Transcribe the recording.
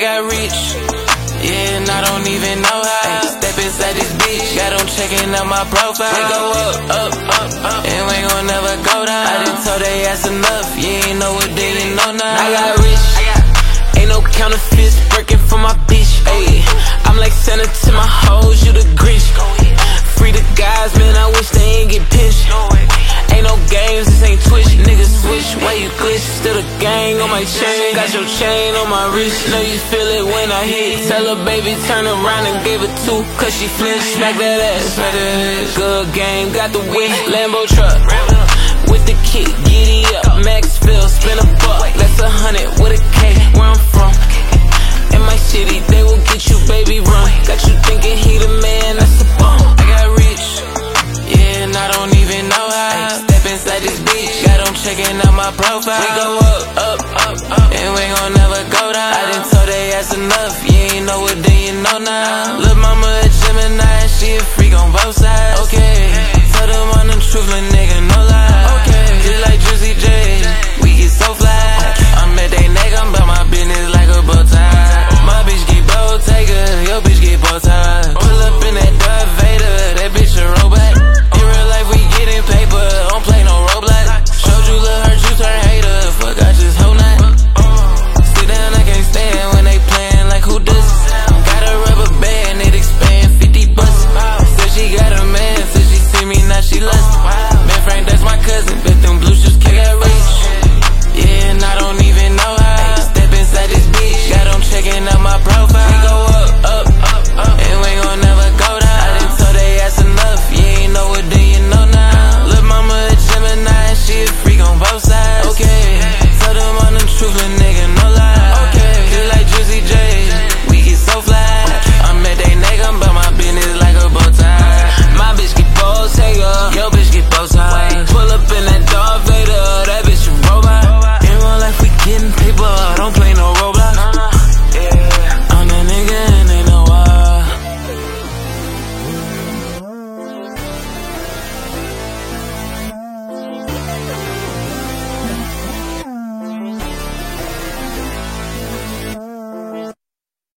got rich, yeah, and I don't even know how. Step inside this bitch, got them checking out my profile. We go up, and we gon' never go down. I done told they ass enough, you ain't know what they didn't know now. I got rich, ain't no counterfeits, working for my bitch. Ayy, I'm like Santa to my hoes, you the Grinch. Free the guys, man, I wish they ain't get pinched. Ain't no games, this ain't Twitch, niggas switch. Why you glitch? Still the gang on my chain. Got your chain on my wrist, know you feel it when I hit. Tell her baby turn around and gave her 2, cause she flinched. Smack that ass, smack that ass. Good game, got the whip, Lambo truck with the kick, giddy up, Maxville, spin a buck. That's 100 with a K, where I'm from. In my city, they will get you, baby, run. Got you thinking he the man, that's a bum. I got rich, yeah, and I don't even know how. Step inside this bitch, got them checking out my profile. We go up, and we gon' never go down. I done told they ass enough, you ain't know what then you know now. Lil' mama a Gemini, she a freak on both sides. Okay, tell them I'm the truth, little nigga.